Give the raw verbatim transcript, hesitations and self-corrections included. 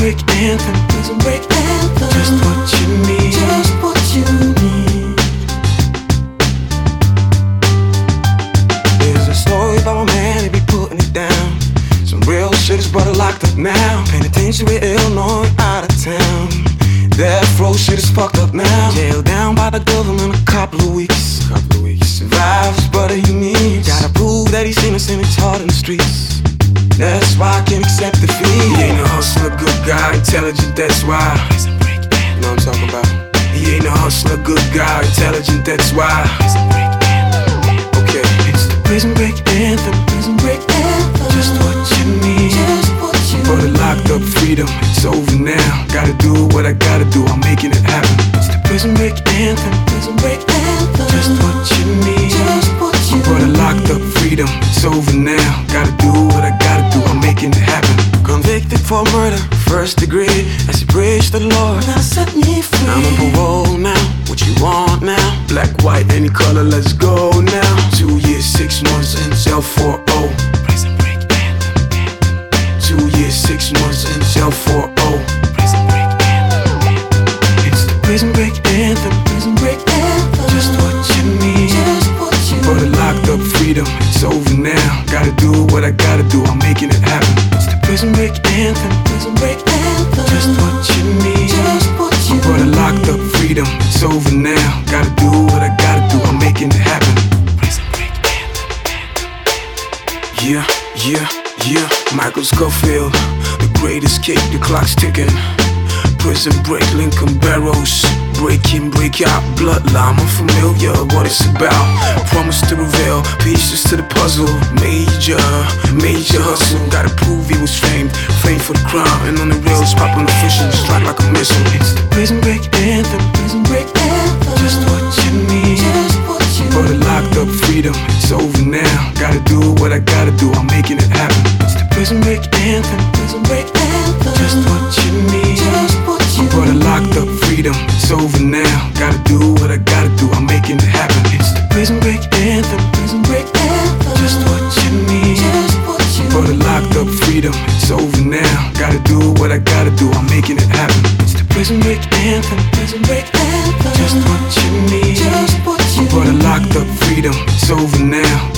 break anthem. Prison break anthem. Just what you need. Just what you need. There's a story about my man, he be putting it down. Some real shit, his brother locked up now. Penitentiary, Illinois, out of town. Death row shit is fucked up now. Jailed down by the government a couple of weeks. Couple of weeks. Survive his brother he needs. Gotta prove that he's innocent, it's hard in the streets. That's why I can't accept defeat. He ain't a hustler, good guy, intelligent, that's why. You know what I'm talking about? He ain't a hustler, good guy, intelligent, that's why. Okay, it's the prison break anthem. Prison break anthem. Just what you need. Just what you need. Brother locked up, freedom, it's over now. Gotta do what I gotta do, I'm making it happen. It's the prison break anthem. Prison break anthem. Just what you need. Just what you need. Brother locked up, freedom, it's over now. Gotta do what I gotta do, I'm making it happen. Convicted for murder, first degree. As he praised the Lord, Now set me free. I'm on parole now. What you want now? Black, white, any color, let's go now. Two years, six months in cell for oh. Prison break anthem. Two years, six months in cell for oh. Prison break anthem. It's the prison break anthem. Prison break anthem. Just what you need. Just what you Brother need. locked up, freedom, it's over now. Gotta do what I gotta do, I'm making it happen. It's the prison break anthem. Prison break anthem. Just what you need. Just what you Brother need. locked up, freedom, it's over now. Gotta do what I gotta do, I'm making it happen. Prison break anthem. Yeah, yeah, yeah. Michael Scofield, the great escape, the clock's ticking. Prison break, Lincoln Barrows. Break in, break out, bloodline, I'm familiar what it's about. Promise to reveal pieces to the puzzle. Major, major hustle. Gotta prove he was famed, famed for the crown. And on the rails, popping the fishing, strike like a missile. It's the prison break anthem. Prison break anthem. Just what you need. Just what you Brother need. locked up, freedom, it's over now. Gotta do what I gotta do, I'm making it happen. It's the prison break anthem. Prison break anthem. Just what you need. Just what you Brother need. locked up, freedom, it's over now. Gotta do what I gotta do, I'm making it happen. It's the prison break anthem. Prison break anthem. Just what you need. Just what you Brother need. locked up, freedom, it's over now. Gotta do what I gotta do, I'm making it happen. It's the prison break anthem. Prison break anthem. Just what you need. Just what you Brother need. locked up, freedom, it's over now.